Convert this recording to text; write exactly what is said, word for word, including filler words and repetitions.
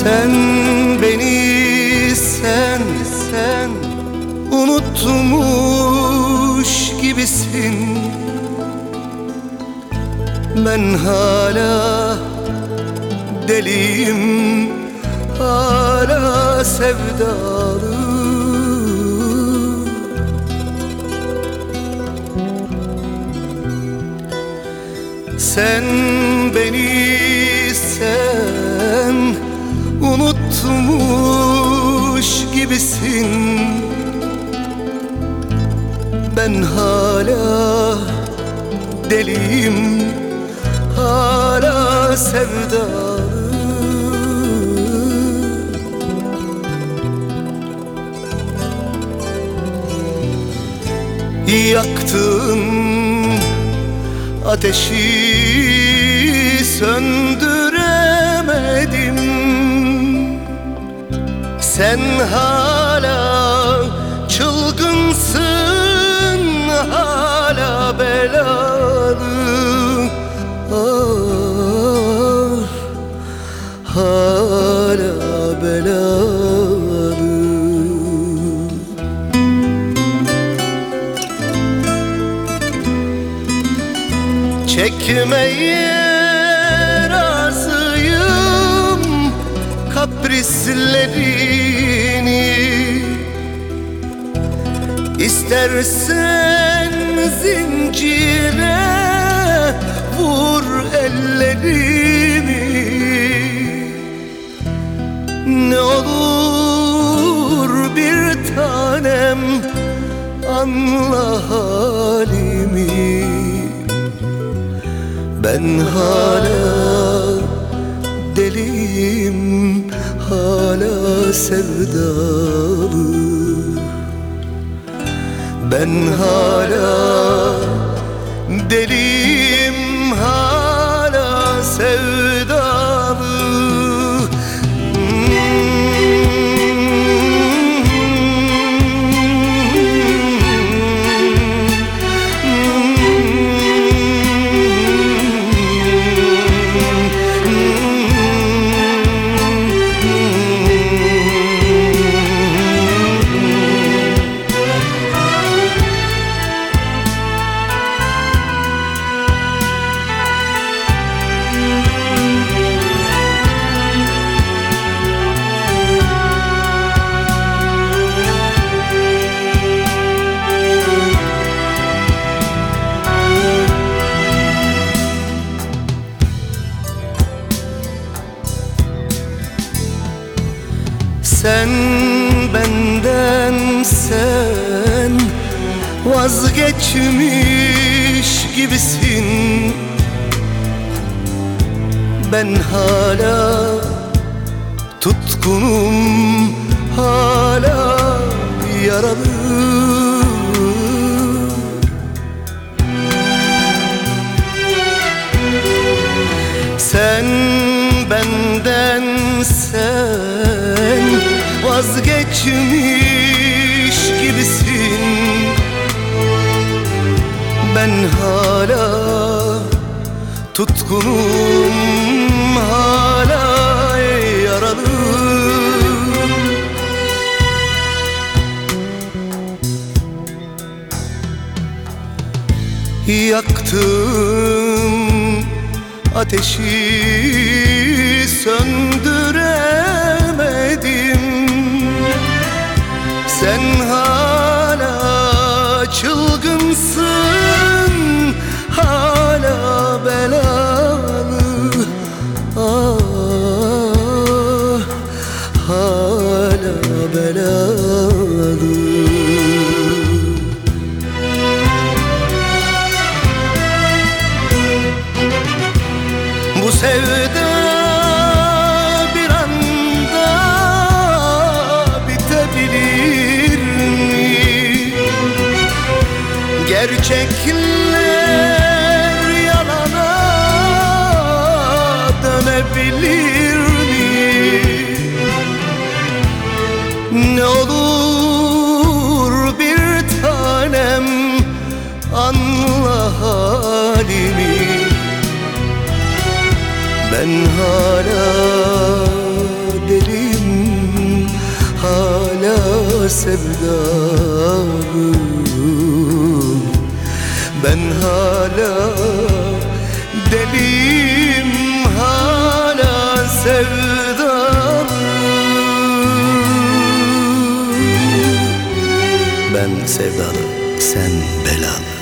Sen beni sen sen unutmuş gibisin. Ben hala deliyim, hala sevdalı. Sen beni sen unutmuş gibisin. Ben hala deliyim, hala sevdalı. Yaktın ateşi söndüremedim. Sen hala çılgınsın, hala belalı. Ah, hala belalı. Çekmeye razıyım kaprislerini. İstersen zincire vur ellerimi. Ne olur bir tanem anla halimi. Ben hala deliyim, hala sevdalı. Ben hala deliyim, hala sevdalı. Sen benden sen vazgeçmiş gibisin. Ben hala tutkunum, hala yaralı. Sen benden sen vazgeçmiş gibisin. Ben hala tutkunum, hala yaralı. Yaktım ateşi söndüremedim. Sen hala çılgınsın, hala belalı. Ah, hala belalı. Bu sevda bir anda bitebilir mi? Gerçekler yalana dönebilir mi? Ne olur bir tanem anla halimi. Ben hala sevdalım. Ben hala deliyim, hala sevdalım. Ben sevdalı, sen belalı.